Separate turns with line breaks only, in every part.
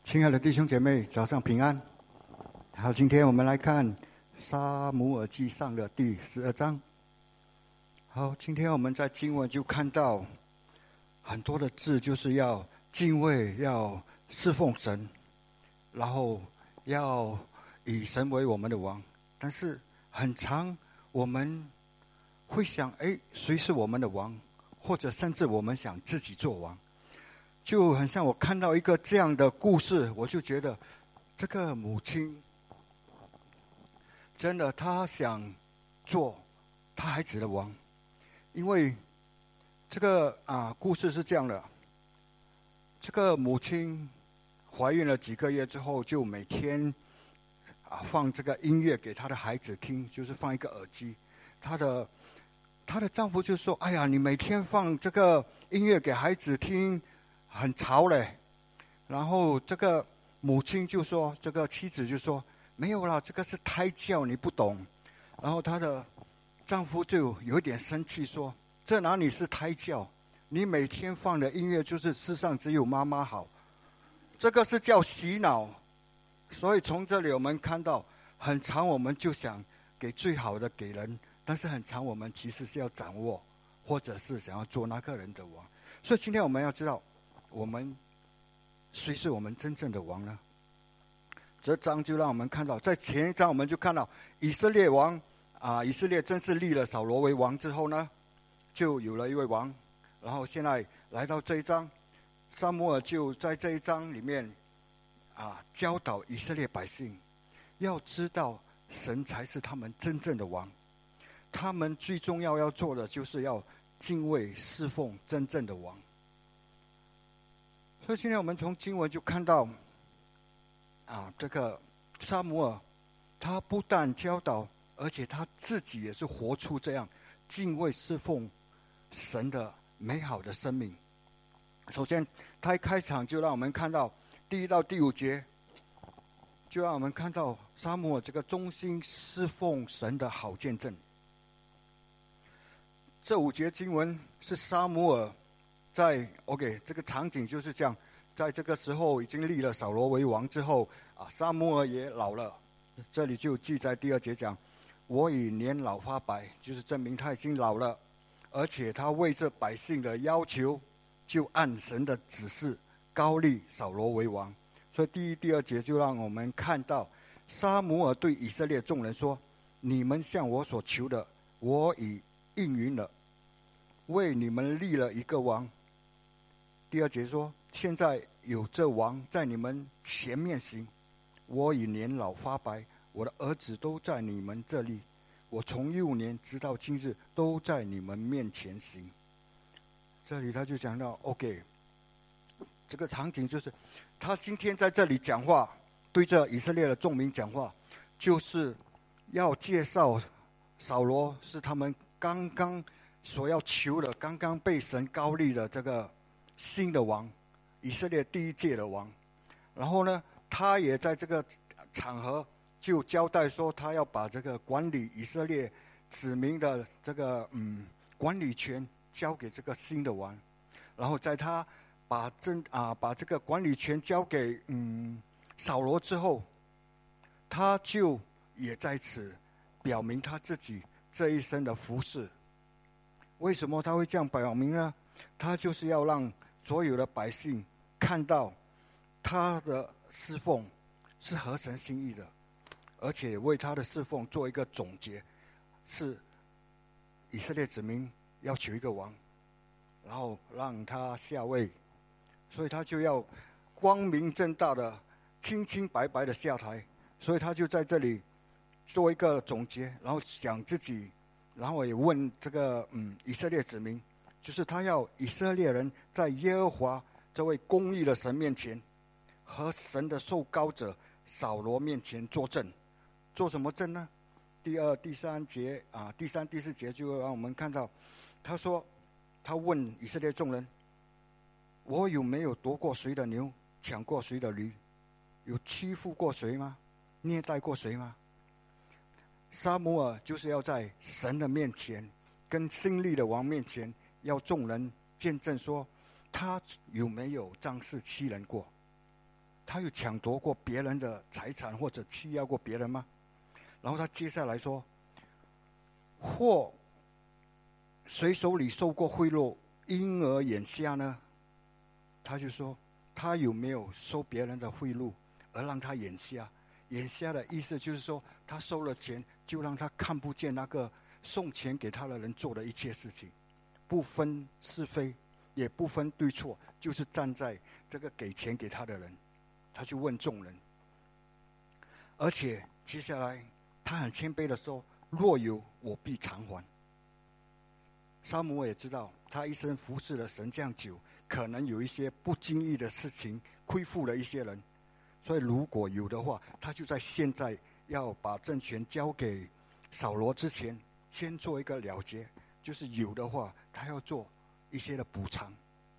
亲爱的弟兄姐妹，早上平安。好，今天我们来看撒母耳记上的第12章。好，今天我们在经文就看到很多的字，就是要敬畏，要侍奉神，然后要以神为我们的王。但是很常我们会想，谁是我们的王？或者甚至我们想自己做王。就很像我看到一个这样的故事，我就觉得这个母亲真的她想做她孩子的王。因为这个故事是这样的，这个母亲怀孕了几个月之后，就每天放这个音乐给她的孩子听，就是放一个耳机。她的丈夫就说：“哎呀，你每天放这个音乐给孩子听，很吵嘞。”然后这个母亲就说，这个妻子就说：“没有啦，这个是胎教，你不懂。”然后她的丈夫就有一点生气说：“这哪里是胎教？你每天放的音乐就是世上只有妈妈好，这个是叫洗脑。”所以从这里我们看到，很常我们就想给最好的给人，但是很常我们其实是要掌握，或者是想要做那个人的王。所以今天我们要知道，我们谁是我们真正的王呢？这章就让我们看到，在前一章我们就看到以色列王以色列正式立了扫罗为王之后呢，就有了一位王。然后现在来到这一章，撒母耳就在这一章里面教导以色列百姓，要知道神才是他们真正的王。他们最重要做的就是要敬畏侍奉真正的王。所以今天我们从经文就看到这个撒母耳他不但教导，而且他自己也是活出这样敬畏侍奉神的美好的生命。首先他一开场就让我们看到第1到第5节，就让我们看到撒母耳这个忠心侍奉神的好见证。这5节经文是撒母耳这个场景就是这样，在这个时候已经立了扫罗为王之后撒母耳也老了。这里就记在第2节讲，我已年老发白，就是证明他已经老了，而且他为这百姓的要求，就按神的指示高立扫罗为王。所以第1、第2节就让我们看到撒母耳对以色列众人说：“你们向我所求的，我已应允了，为你们立了一个王。”第2节说：“现在有这王在你们前面行，我已年老发白，我的儿子都在你们这里，我从幼年直到今日都在你们面前行。”这里他就讲到 OK， 这个场景就是他今天在这里讲话，对着以色列的众民讲话，就是要介绍扫罗是他们刚刚所要求的，刚刚被神高立的这个新的王，以色列第1届的王。然后呢，他也在这个场合就交代说，他要把这个管理以色列子民的这个管理权交给这个新的王。然后在他把这个管理权交给扫罗之后，他就也在此表明他自己这一生的服事。为什么他会这样表明呢？他就是要让所有的百姓看到他的侍奉是合神心意的，而且为他的侍奉做一个总结，是以色列子民要求一个王，然后让他下位，所以他就要光明正大的、清清白白的下台。所以他就在这里做一个总结，然后讲自己，然后也问这个以色列子民，就是他要以色列人在耶和华这位公义的神面前，和神的受膏者扫罗面前作证。做什么证呢？第2、第3节第3、第4节就让我们看到，他说他问以色列众人：“我有没有夺过谁的牛，抢过谁的驴？有欺负过谁吗？虐待过谁吗？”撒母耳就是要在神的面前，跟新立的王面前，要众人见证说，他有没有仗势欺人过。 他有抢夺过别人的财产或者欺压过别人吗？然后他接下来说，或谁手里受过贿赂，因而眼瞎呢？他就说，他有没有收别人的贿赂而让他眼瞎？眼瞎的意思就是说，他收了钱就让他看不见那个送钱给他的人做的一切事情，不分是非，也不分对错，就是站在这个给钱给他的人，他去问众人。而且接下来他很谦卑的说，若有我必偿还。撒母耳也知道他一生服侍了神这样久，可能有一些不经意的事情亏负了一些人，所以如果有的话，他就在现在要把政权交给扫罗之前，先做一个了结，就是有的话他要做一些的补偿。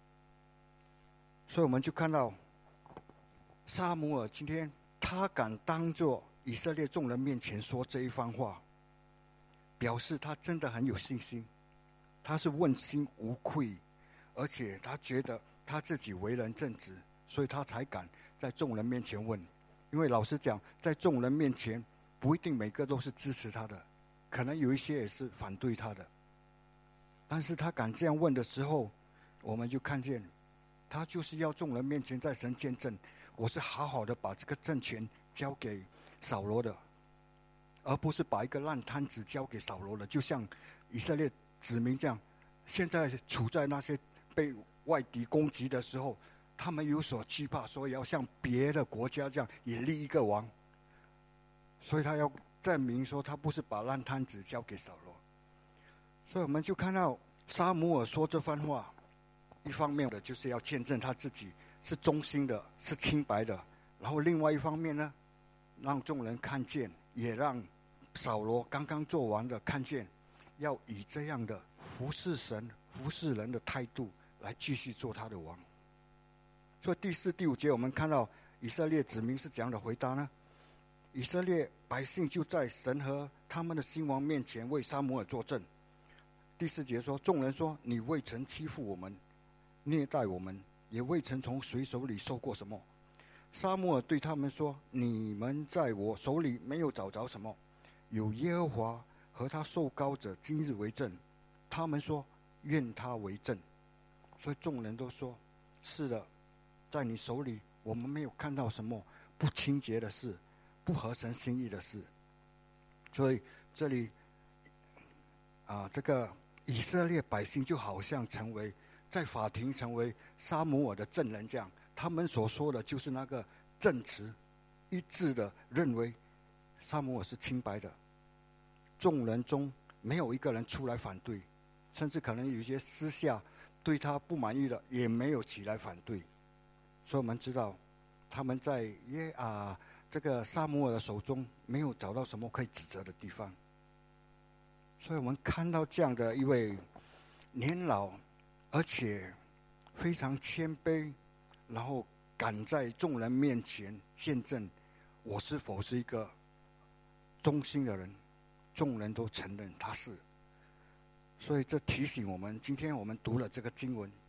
所以我们就看到撒母耳今天他敢当作以色列众人面前说这一番话，表示他真的很有信心，他是问心无愧，而且他觉得他自己为人正直，所以他才敢在众人面前问。因为老实讲，在众人面前不一定每个都是支持他的，可能有一些也是反对他的，但是他敢这样问的时候，我们就看见他就是要众人面前在神见证，我是好好的把这个政权交给扫罗的，而不是把一个烂摊子交给扫罗的。就像以色列子民这样，现在处在那些被外敌攻击的时候，他们有所惧怕，所以要像别的国家这样也立一个王，所以他要证明说他不是把烂摊子交给扫罗。所以我们就看到撒母耳说这番话，一方面的就是要见证他自己是忠心的，是清白的，然后另外一方面呢，让众人看见，也让扫罗刚刚做完的看见，要以这样的服侍神、服侍人的态度来继续做他的王。所以第4、第5节我们看到以色列子民是怎样的回答呢？以色列百姓就在神和他们的新王面前为撒母耳作证。第4节说，众人说，你未曾欺负我们，虐待我们，也未曾从谁手里收过什么。撒母耳对他们说，你们在我手里没有找着什么，有耶和华和他受膏者今日为证。他们说，愿他为证。所以众人都说，是的，在你手里我们没有看到什么不清洁的事，不合神心意的事。所以这里这个以色列百姓就好像成为在法庭成为撒母耳的证人这样，他们所说的就是那个证词，一致的认为撒母耳是清白的。众人中没有一个人出来反对，甚至可能有一些私下对他不满意的也没有起来反对。所以我们知道他们在这个撒母耳的手中没有找到什么可以指责的地方。所以我们看到这样的一位年老而且非常谦卑，然后敢在众人面前见证我是否是一个忠心的人，众人都承认他是。所以这提醒我们，今天我们读了这个经文，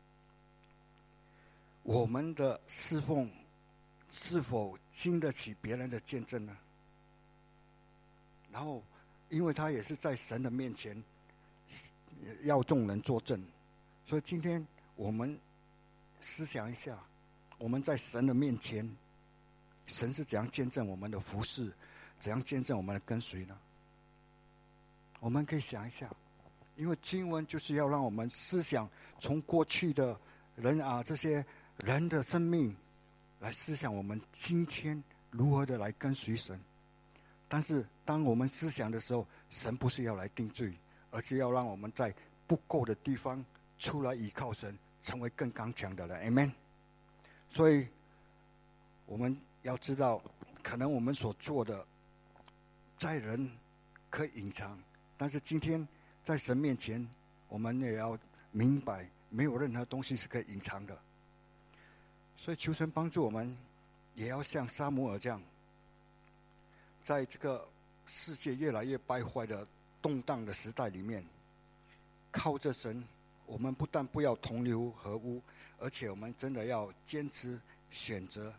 我们的侍奉是否经得起别人的见证呢？然后因为他也是在神的面前要众人作证，所以今天我们思想一下，我们在神的面前，神是怎样见证我们的服事，怎样见证我们的跟随呢？我们可以想一下，因为经文就是要让我们思想从过去的人这些人的生命来思想我们今天如何的来跟随神。但是当我们思想的时候，神不是要来定罪，而是要让我们在不够的地方出来依靠神，成为更刚强的人。 Amen。 所以我们要知道，可能我们所做的在人可以隐藏，但是今天在神面前，我们也要明白，没有任何东西是可以隐藏的。所以求神帮助我们，也要像撒母耳这样，在这个世界越来越败坏的动荡的时代里面，靠着神，我们不但不要同流合污，而且我们真的要坚持选择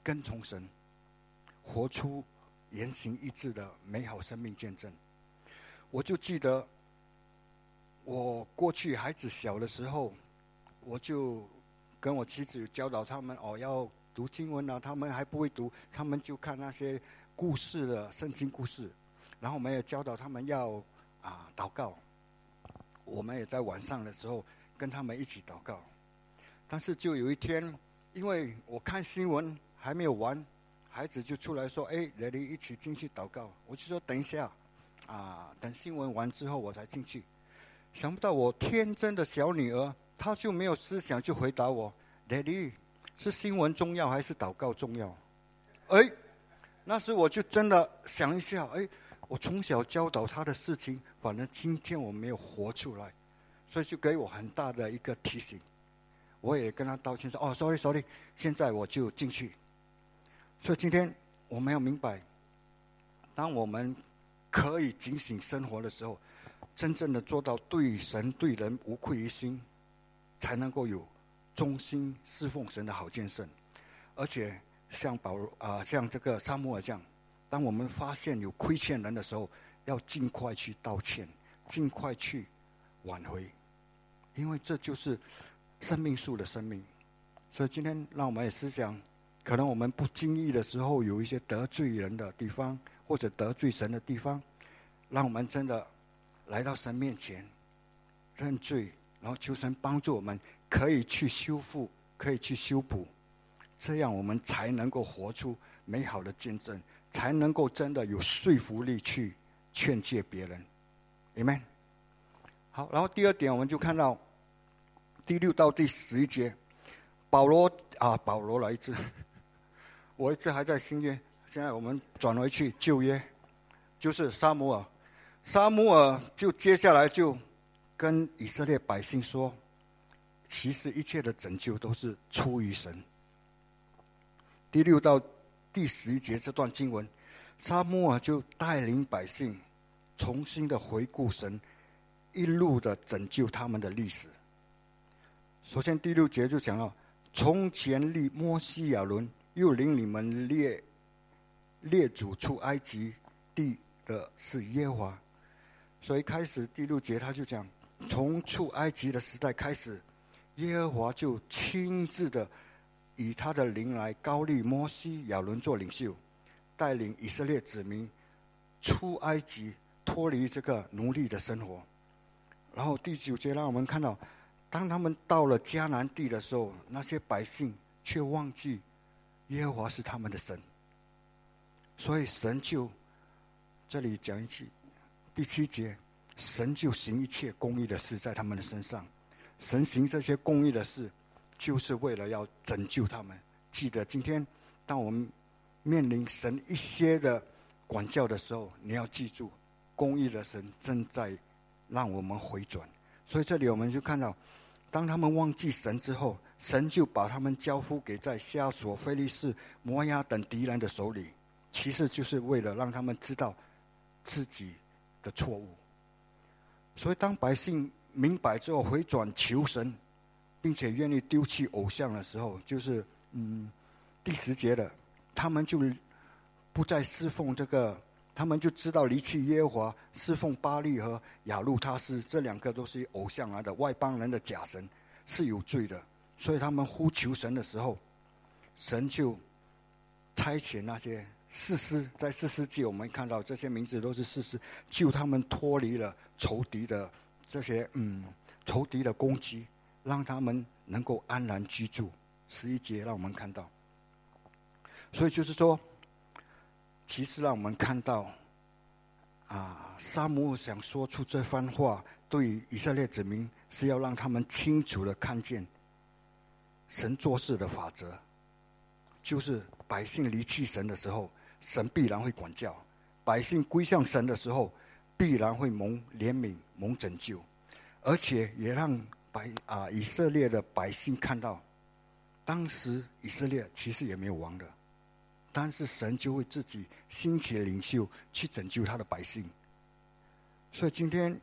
跟从神，活出言行一致的美好生命见证。我就记得我过去孩子小的时候，我就跟我妻子教导他们要读经文啊，他们还不会读，他们就看那些故事的圣经故事，然后我们也教导他们要祷告。我们也在晚上的时候跟他们一起祷告。但是就有一天，因为我看新闻还没有完，孩子就出来说：“Daddy，一起进去祷告。”我就说：“等一下，等新闻完之后我才进去。”想不到我天真的小女儿，她就没有思想，就回答我：“Daddy，是新闻重要还是祷告重要？”那时我就真的想一下，我从小教导她的事情，反正今天我没有活出来，所以就给我很大的一个提醒。我也跟她道歉说：“sorry， 现在我就进去。”所以今天我们要明白，当我们可以警醒生活的时候，真正的做到对神对人无愧于心，才能够有忠心侍奉神的好见证。而且像像这个撒母耳这样，当我们发现有亏欠人的时候，要尽快去道歉，尽快去挽回，因为这就是生命树的生命。所以今天让我们也思想，可能我们不经意的时候有一些得罪人的地方，或者得罪神的地方，让我们真的来到神面前认罪，然后求神帮助我们可以去修复，可以去修补，这样我们才能够活出美好的见证，才能够真的有说服力去劝诫别人。 Amen。 好，然后第二点我们就看到第6到第11节，保罗来自我一直还在新约，现在我们转回去旧约，就是撒母耳就接下来就跟以色列百姓说，其实一切的拯救都是出于神。第6到第11节这段经文，撒母耳就带领百姓重新的回顾神一路的拯救他们的历史。首先第6节就讲到，从前立摩西亚伦，又领你们列祖出埃及地的是耶和华。所以开始第6节他就讲，从出埃及的时代开始，耶和华就亲自的以他的灵来膏立摩西亚伦做领袖，带领以色列子民出埃及，脱离这个奴隶的生活。然后第9节让我们看到，当他们到了迦南地的时候，那些百姓却忘记耶和华是他们的神，所以神就这里讲一句，第7节，神就行一切公义的事在他们的身上。神行这些公义的事，就是为了要拯救他们。记得今天当我们面临神一些的管教的时候，你要记住，公义的神正在让我们回转。所以这里我们就看到，当他们忘记神之后，神就把他们交付给在夏所、非利士、摩押等敌人的手里，其实就是为了让他们知道自己的错误。所以当百姓明白之后回转求神，并且愿意丢弃偶像的时候，就是第10节的，他们就不再侍奉这个，他们就知道离弃耶和华，侍奉巴力和亚路他斯，这2个都是偶像来的，外邦人的假神，是有罪的。所以他们呼求神的时候，神就差遣那些士师，在士师记我们看到这些名字都是士师，救他们脱离了仇敌的这些仇敌的攻击，让他们能够安然居住。11节让我们看到，所以就是说，其实让我们看到撒母耳想说出这番话，对于以色列子民是要让他们清楚的看见神做事的法则，就是百姓离弃神的时候，神必然会管教；百姓归向神的时候，必然会蒙怜悯、蒙拯救。而且也让以色列的百姓看到，当时以色列其实也没有王的，但是神就会自己兴起领袖去拯救他的百姓。所以今天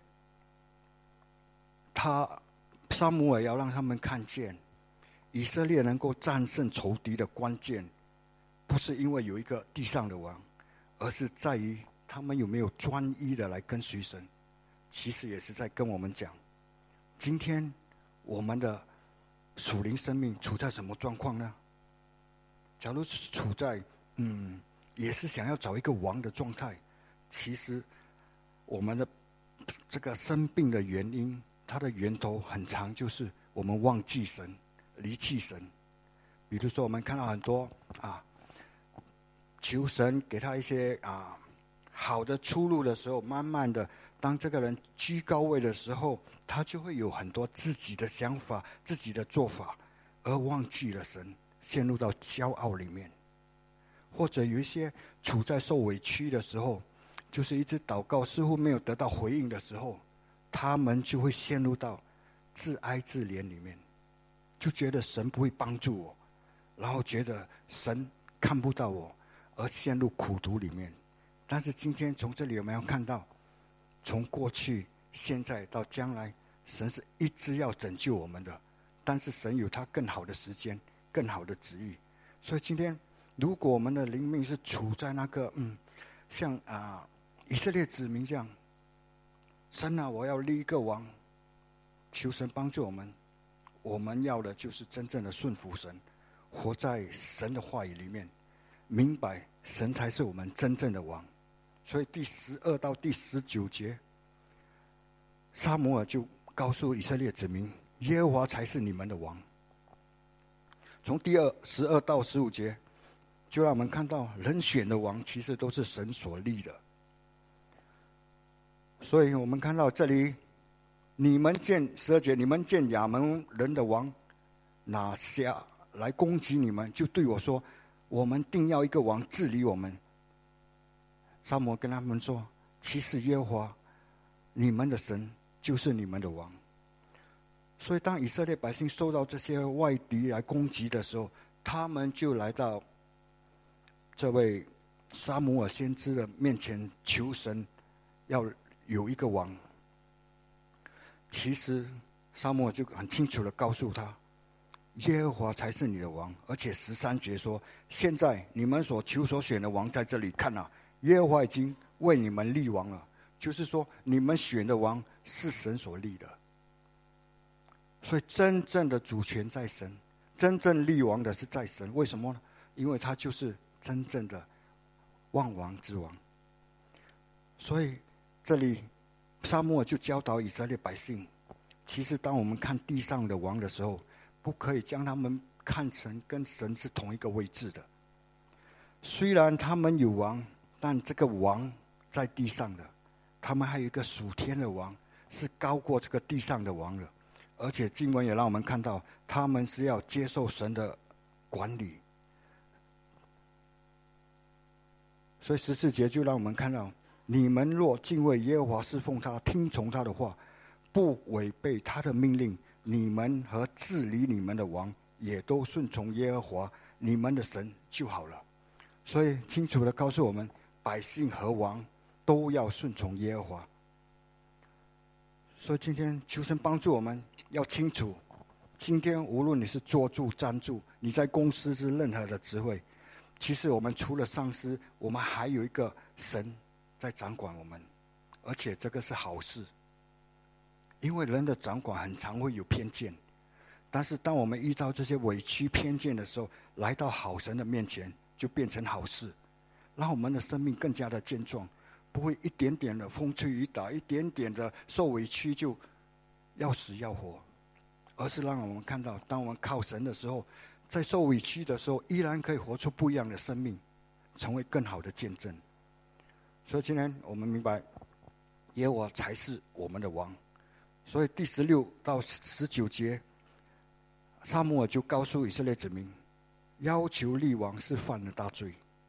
撒母耳要让他们看见，以色列能够战胜仇敌的关键， 不是因为有一个地上的王，而是在于他们有没有专一的来跟随神。其实也是在跟我们讲，今天我们的属灵生命处在什么状况呢？假如处在也是想要找一个王的状态，其实我们的这个生病的原因，它的源头很长，就是我们忘记神，离弃神。比如说我们看到很多求神给他一些好的出路的时候，慢慢的当这个人居高位的时候，他就会有很多自己的想法，自己的做法，而忘记了神，陷入到骄傲里面。或者有一些处在受委屈的时候，就是一直祷告似乎没有得到回应的时候，他们就会陷入到自哀自怜里面，就觉得神不会帮助我，然后觉得神看不到我，而陷入苦毒里面。但是今天从这里我们要看到，从过去现在到将来，神是一直要拯救我们的，但是神有他更好的时间，更好的旨意。所以今天如果我们的灵命是处在那个像以色列子民这样，神啊，我要立一个王，求神帮助我们。我们要的就是真正的顺服神，活在神的话语里面，明白神才是我们真正的王。所以第12到第19节，撒母耳就告诉以色列子民，耶和华才是你们的王。从第12到15节，就让我们看到人选的王其实都是神所立的。所以我们看到这里，你们见12节，你们见亚扪人的王拿下来攻击你们，就对我说，我们定要一个王治理我们。撒母耳跟他们说，其实耶和华你们的神就是你们的王。所以当以色列百姓受到这些外敌来攻击的时候，他们就来到这位撒母耳先知的面前求神要有一个王。其实撒母耳就很清楚的告诉他，耶和华才是你的王。而且13节说，现在你们所求所选的王在这里，看啊，耶和华已经为你们立王了。就是说你们选的王是神所立的。所以真正的主权在神，真正立王的是在神。为什么呢？因为他就是真正的万王之王。所以这里撒母耳就教导以色列百姓，其实当我们看地上的王的时候，不可以将他们看成跟神是同一个位置的。虽然他们有王，但这个王在地上的，他们还有一个属天的王，是高过这个地上的王的。而且经文也让我们看到，他们是要接受神的管理。所以14节就让我们看到，你们若敬畏耶和华，侍奉他，听从他的话，不违背他的命令，你们和治理你们的王也都顺从耶和华你们的神就好了。所以清楚的告诉我们，百姓和王都要顺从耶和华。所以今天求神帮助我们，要清楚，今天无论你是坐住站住，你在公司是任何的职位，其实我们除了上司，我们还有一个神在掌管我们，而且这个是好事。因为人的掌管很常会有偏见，但是当我们遇到这些委屈偏见的时候，来到好神的面前，就变成好事，让我们的生命更加的健壮，不会一点点的风吹雨打，一点点的受委屈就要死要活，而是让我们看到，当我们靠神的时候，在受委屈的时候，依然可以活出不一样的生命，成为更好的见证。所以今天我们明白，耶和华才是我们的王。所以第16到19节，撒母耳就告诉以色列子民，要求立王是犯了大罪。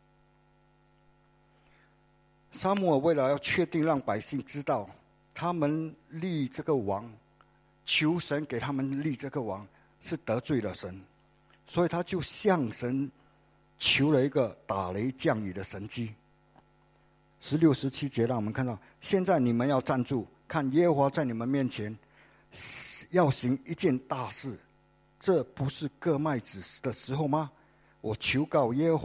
撒母耳为了要确定让百姓知道他们立这个王，求神给他们立这个王是得罪了神，所以他就向神求了一个打雷降雨的神迹。16、17节让我们看到，现在你们要站住，看耶和华在你们面前要行一件大事，这不是割麦子的时候吗？我求告耶和华，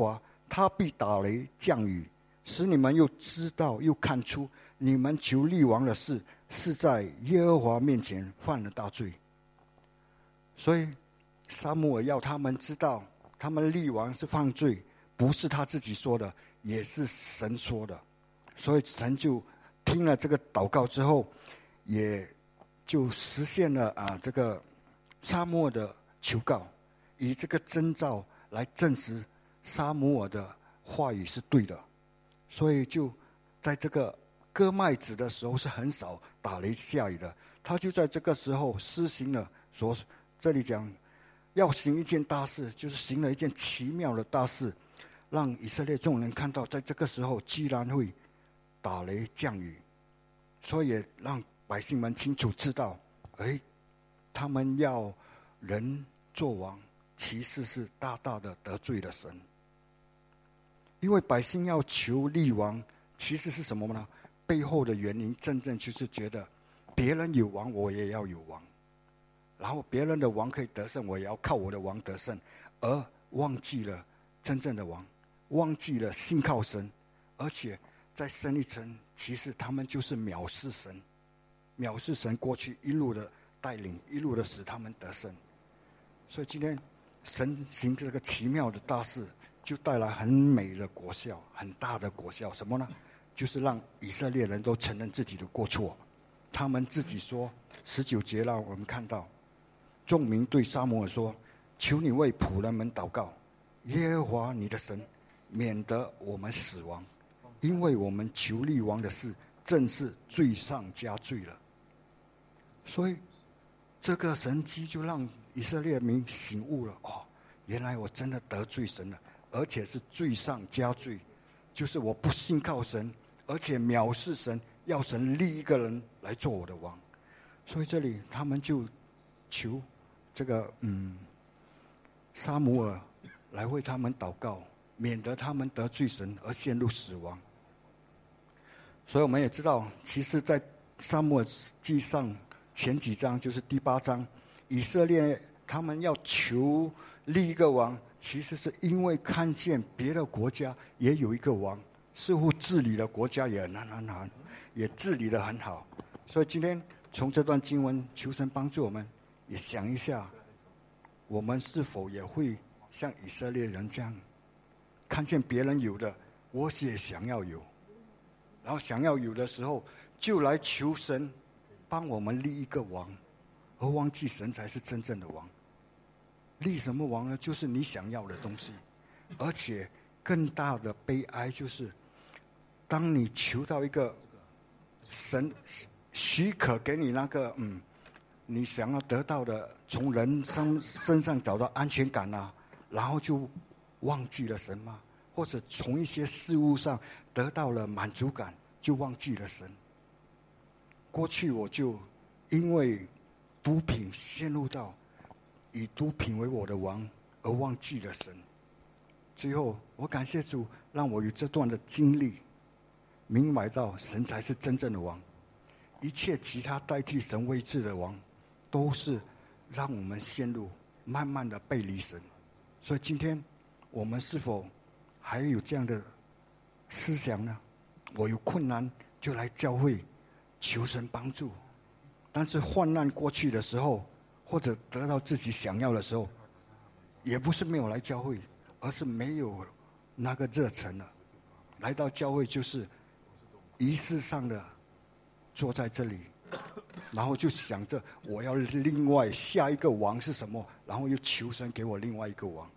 他必打雷降雨，使你们又知道又看出，你们求立王的事是在耶和华面前犯了大罪。所以撒母耳要他们知道，他们立王是犯罪，不是他自己说的，也是神说的。所以神就听了这个祷告之后，也就实现了这个撒母耳的求告，以这个征兆来证实撒母耳的话语是对的。所以就在这个割麦子的时候是很少打雷下雨的，他就在这个时候施行了这里讲要行一件大事，就是行了一件奇妙的大事，让以色列众人看到，在这个时候居然会打雷降雨，所以也让百姓们清楚知道，他们要人做王，其实是大大的得罪了神。因为百姓要求立王，其实是什么呢？背后的原因真正就是觉得别人有王，我也要有王，然后别人的王可以得胜，我也要靠我的王得胜，而忘记了真正的王，忘记了信靠神，而且再深一层，其实他们就是藐视神，藐视神过去一路的带领，一路的使他们得胜。所以今天神行这个奇妙的大事，就带来很美的果效，很大的果效。什么呢？就是让以色列人都承认自己的过错。他们自己说，19节让我们看到，众民对撒母耳说：“求你为仆人们祷告，耶和华你的神，免得我们死亡，因为我们求立王的事，正是罪上加罪了。”所以这个神迹就让以色列民醒悟了，原来我真的得罪神了，而且是罪上加罪，就是我不信靠神，而且藐视神，要神立一个人来做我的王。所以这里他们就求这个撒母耳来为他们祷告，免得他们得罪神而陷入死亡。所以我们也知道，其实在撒母耳记上前几章，就是第8章，以色列他们要求立一个王，其实是因为看见别的国家也有一个王，似乎治理的国家也很好，也治理得很好。所以今天从这段经文，求神帮助我们，也想一下，我们是否也会像以色列人这样，看见别人有的，我也想要有，然后想要有的时候，就来求神帮我们立一个王，而忘记神才是真正的王。立什么王呢？就是你想要的东西。而且更大的悲哀就是，当你求到一个神许可给你那个你想要得到的，从人身上找到安全感啊，然后就忘记了神吗？或者从一些事物上得到了满足感，就忘记了神。过去我就因为毒品陷入到以毒品为我的王，而忘记了神。最后我感谢主，让我有这段的经历，明白到神才是真正的王，一切其他代替神位置的王，都是让我们陷入慢慢的背离神。所以今天我们是否还有这样的思想呢？我有困难就来教会求神帮助，但是患难过去的时候，或者得到自己想要的时候，也不是没有来教会，而是没有那个热忱了。来到教会就是仪式上的坐在这里，然后就想着我要另外下一个王是什么，然后又求神给我另外一个王。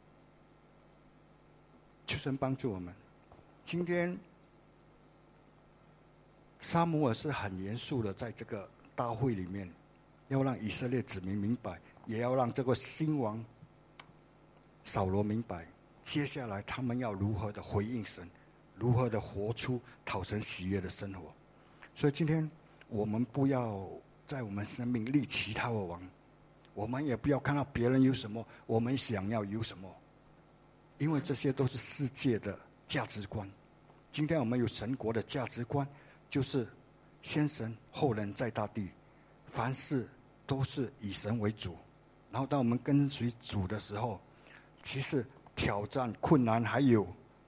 求神帮助我们。今天撒母耳是很严肃的，在这个大会里面，要让以色列子民明白，也要让这个新王扫罗明白，接下来他们要如何的回应神，如何的活出讨神喜悦的生活。所以今天我们不要在我们生命立其他的王，我们也不要看到别人有什么，我们想要有什么，因为这些都是世界的价值观。今天我们有神国的价值观，就是先神后人在大地，凡事都是以神为主。然后当我们跟随主的时候，其实挑战困难还有，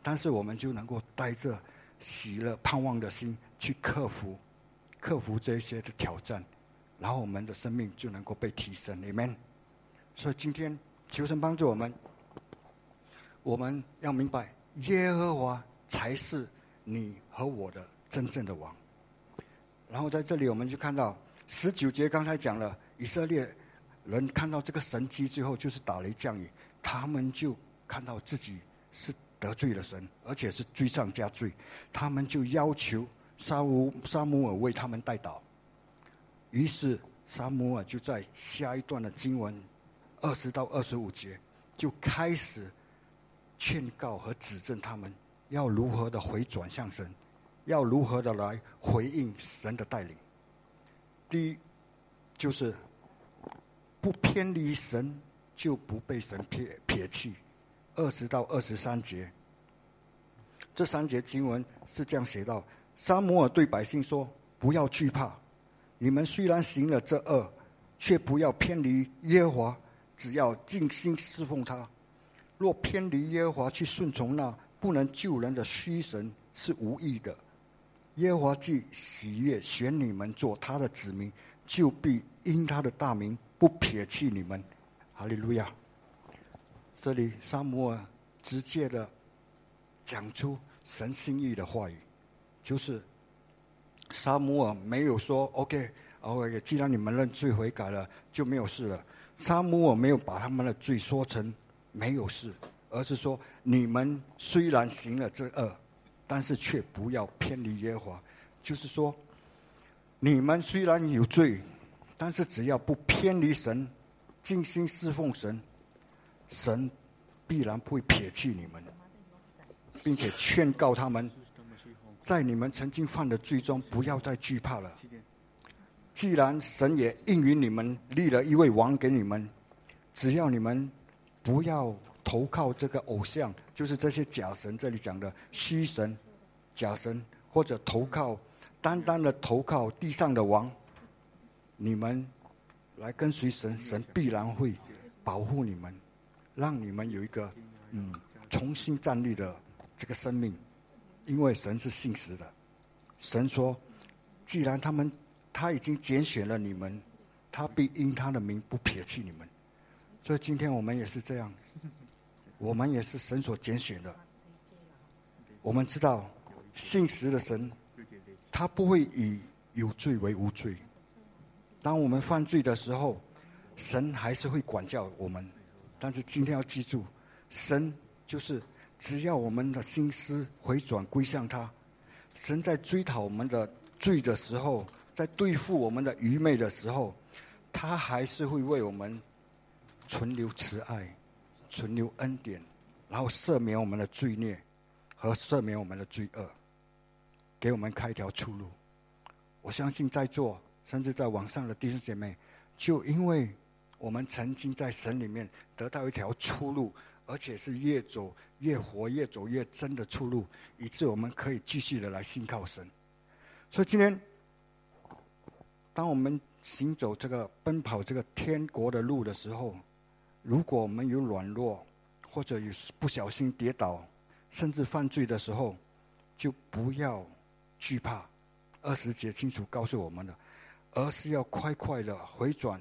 但是我们就能够带着喜乐盼望的心去克服这些的挑战，然后我们的生命就能够被提升。Amen。所以今天求神帮助我们，我们要明白耶和华才是你和我的真正的王。然后在这里我们就看到19节，刚才讲了以色列人看到这个神迹之后，就是打雷降雨，他们就看到自己是得罪了神，而且是罪上加罪，他们就要求撒母耳为他们代祷。于是撒母耳就在下一段的经文20到25节就开始劝告和指正他们要如何的回转向神，要如何的来回应神的带领。第一就是不偏离神，就不被神撇弃。20到23节，这3节经文是这样写道：撒母耳对百姓说，不要惧怕，你们虽然行了这恶，却不要偏离耶和华，只要尽心侍奉他。若偏离耶和华去顺从那不能救人的虚神，是无益的。耶和华既喜悦选你们做他的子民，就必因他的大名不撇弃你们。哈利路亚。这里撒母耳直接的讲出神心意的话语，就是撒母耳没有说 OK， 既然你们认罪悔改了就没有事了。撒母耳没有把他们的罪说成没有事，而是说你们虽然行了这恶，但是却不要偏离耶和华。就是说你们虽然有罪，但是只要不偏离神，尽心侍奉神，神必然不会撇弃你们，并且劝告他们，在你们曾经犯的罪中不要再惧怕了。既然神也应允你们立了一位王给你们，只要你们不要投靠这个偶像，就是这些假神，这里讲的虚神、假神，或者单单的投靠地上的王，你们来跟随神，神必然会保护你们，让你们有一个重新站立的这个生命。因为神是信实的，神说既然他已经拣选了你们，他必因他的名不撇弃你们。所以今天我们也是这样，我们也是神所拣选的。我们知道信实的神，他不会以有罪为无罪。当我们犯罪的时候，神还是会管教我们。但是今天要记住，神就是只要我们的心思回转归向他，神在追讨我们的罪的时候，在对付我们的愚昧的时候，他还是会为我们存留慈爱，存留恩典，然后赦免我们的罪孽和赦免我们的罪恶，给我们开一条出路。我相信在座甚至在网上的弟兄姐妹，就因为我们曾经在神里面得到一条出路，而且是越走越活、越走越真的出路，以致我们可以继续的来信靠神。所以今天当我们行走这个奔跑这个天国的路的时候，如果我们有软弱，或者有不小心跌倒，甚至犯罪的时候，就不要惧怕。20节清楚告诉我们了，而是要快快的回转，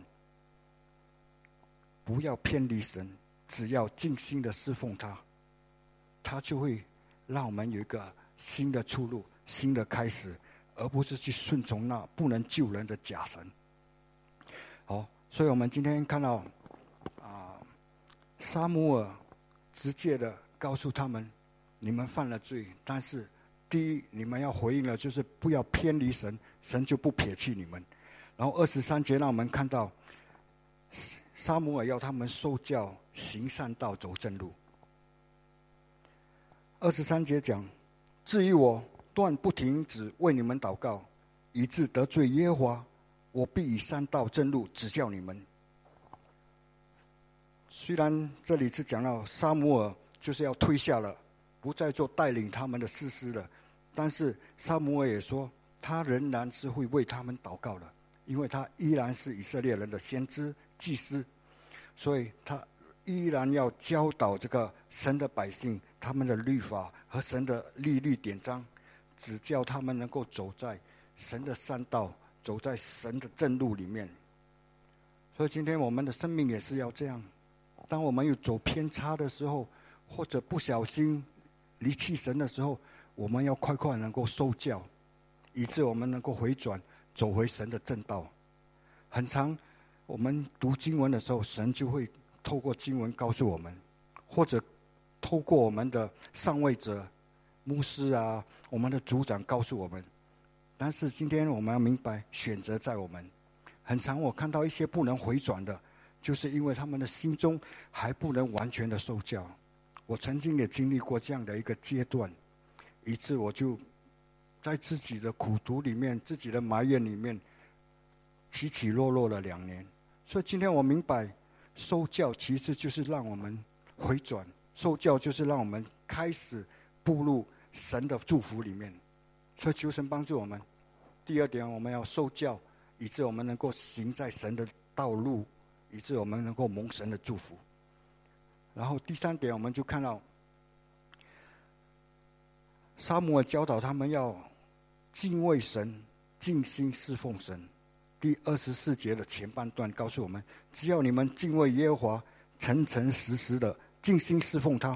不要偏离神，只要尽心的侍奉他，他就会让我们有一个新的出路、新的开始，而不是去顺从那不能救人的假神。好，所以我们今天看到撒母耳直接的告诉他们，你们犯了罪，但是第一你们要回应了，就是不要偏离神，神就不撇弃你们。然后23节让我们看到撒母耳要他们受教行善道走正路。23节讲，至于我断不停止为你们祷告，以致得罪耶和华，我必以善道正路指教你们。虽然这里是讲到撒母耳就是要退下了，不再做带领他们的士师了，但是撒母耳也说他仍然是会为他们祷告的，因为他依然是以色列人的先知祭司，所以他依然要教导这个神的百姓他们的律法和神的律例典章，只叫他们能够走在神的善道，走在神的正路里面。所以今天我们的生命也是要这样，当我们有走偏差的时候，或者不小心离弃神的时候，我们要快快能够受教，以致我们能够回转，走回神的正道。很常我们读经文的时候，神就会透过经文告诉我们，或者透过我们的上位者、牧师啊，我们的组长告诉我们。但是今天我们要明白，选择在我们。很常我看到一些不能回转的，就是因为他们的心中还不能完全的受教。我曾经也经历过这样的一个阶段，以致我就在自己的苦读里面、自己的埋怨里面起起落落了2年。所以今天我明白，受教其实就是让我们回转，受教就是让我们开始步入神的祝福里面。所以求神帮助我们。第二点，我们要受教，以致我们能够行在神的道路，以致我们能够蒙神的祝福。然后第3点，我们就看到撒母耳教导他们要敬畏神，尽心侍奉神。第24节的前半段告诉我们，只要你们敬畏耶和华，诚诚实实的尽心侍奉他。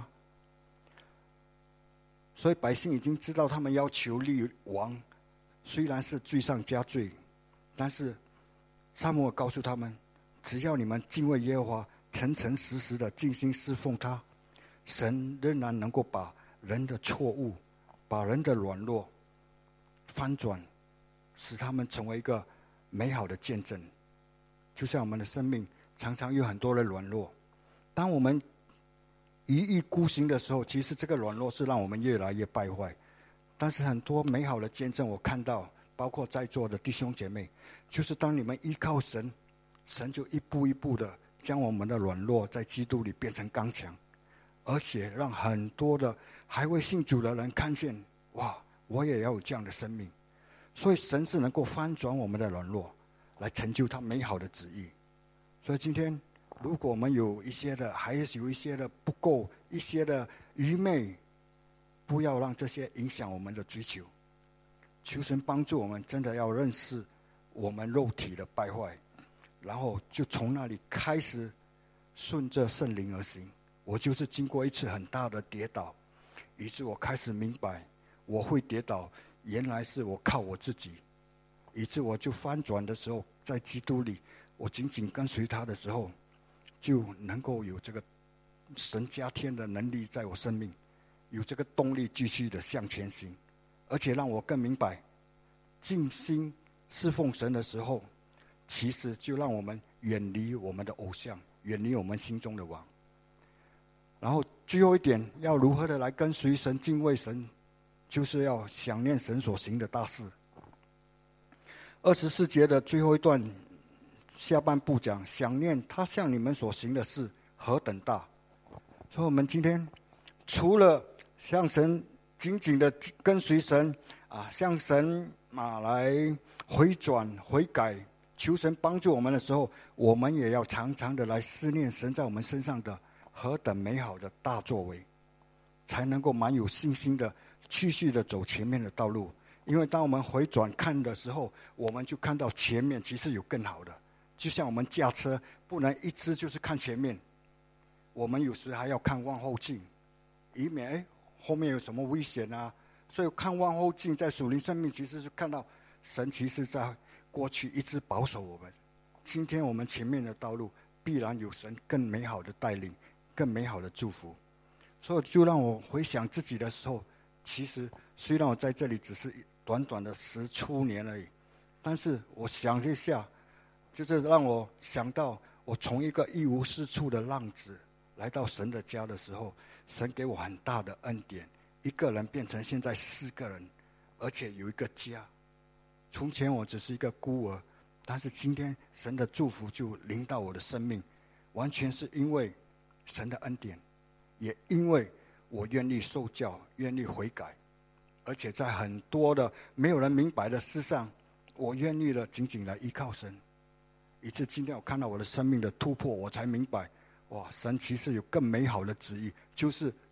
所以百姓已经知道，他们要求立王虽然是罪上加罪，但是撒母耳告诉他们，只要你们敬畏耶和华，诚诚实实的尽心侍奉他，神仍然能够把人的错误，把人的软弱翻转，使他们成为一个美好的见证。就像我们的生命常常有很多的软弱，当我们一意孤行的时候，其实这个软弱是让我们越来越败坏。但是很多美好的见证我看到，包括在座的弟兄姐妹，就是当你们依靠神，神就一步一步的将我们的软弱在基督里变成刚强，而且让很多的还未信主的人看见，哇，我也要有这样的生命。所以神是能够翻转我们的软弱，来成就他美好的旨意。所以今天如果我们有一些的，还是有一些的不够，一些的愚昧，不要让这些影响我们的追求。求神帮助我们，真的要认识我们肉体的败坏，然后就从那里开始顺着圣灵而行。我就是经过一次很大的跌倒，于是我开始明白，我会跌倒，原来是我靠我自己。以致我就翻转的时候，在基督里，我紧紧跟随他的时候，就能够有这个神加添的能力在我生命，有这个动力继续的向前行。而且让我更明白，尽心侍奉神的时候，其实就让我们远离我们的偶像，远离我们心中的王。然后最后一点，要如何的来跟随神、敬畏神，就是要想念神所行的大事。24节的最后一段下半部讲，想念他向你们所行的事何等大。所以我们今天除了向神紧紧的跟随神啊，向神来回转悔改，求神帮助我们的时候，我们也要常常的来思念神在我们身上的何等美好的大作为，才能够蛮有信心的继续的走前面的道路。因为当我们回转看的时候，我们就看到前面其实有更好的。就像我们驾车不能一直就是看前面，我们有时还要看望后镜，以免后面有什么危险啊。所以看望后镜，在属灵生命其实是看到神其实在过去一直保守我们，今天我们前面的道路必然有神更美好的带领，更美好的祝福。所以就让我回想自己的时候，其实虽然我在这里只是短短的10出年而已，但是我想一下，就是让我想到我从一个一无是处的浪子来到神的家的时候，神给我很大的恩典，一个人变成现在4个人，而且有一个家。从前我只是一个孤儿，但是今天神的祝福就临到我的生命，完全是因为神的恩典，也因为我愿意受教，愿意悔改，而且在很多的没有人明白的事上，我愿意了紧紧来依靠神。以致今天我看到我的生命的突破，我才明白，哇，神其实有更美好的旨意，就是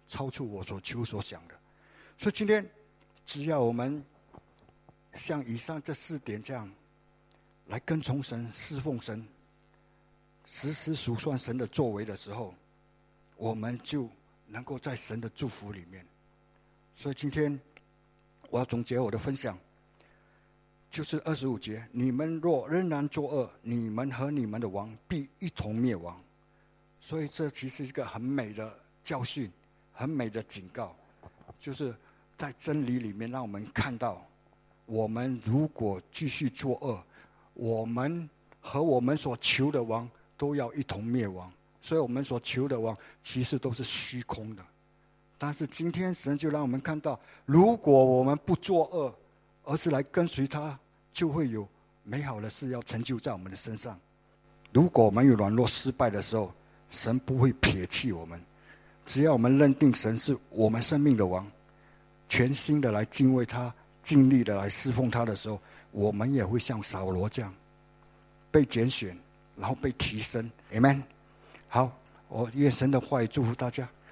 超出我所求所想的。所以今天只要我们像以上这4点这样来跟从神、侍奉神，时时数算神的作为的时候，我们就能够在神的祝福里面。所以今天我要总结我的分享，就是25节，你们若仍然作恶，你们和你们的王必一同灭亡。所以这其实是一个很美的教训，很美的警告，就是在真理里面让我们看到，我们如果继续作恶，我们和我们所求的王都要一同灭亡。所以我们所求的王其实都是虚空的。但是今天神就让我们看到，如果我们不作恶，而是来跟随他，就会有美好的事要成就在我们的身上。如果我们有软弱失败的时候，神不会撇弃我们。只要我们认定神是我们生命的王，全心的来敬畏他，尽力的来侍奉他的时候，我们也会像扫罗这样被拣选，然后被提升。 Amen。 好，我愿神的话语祝福大家。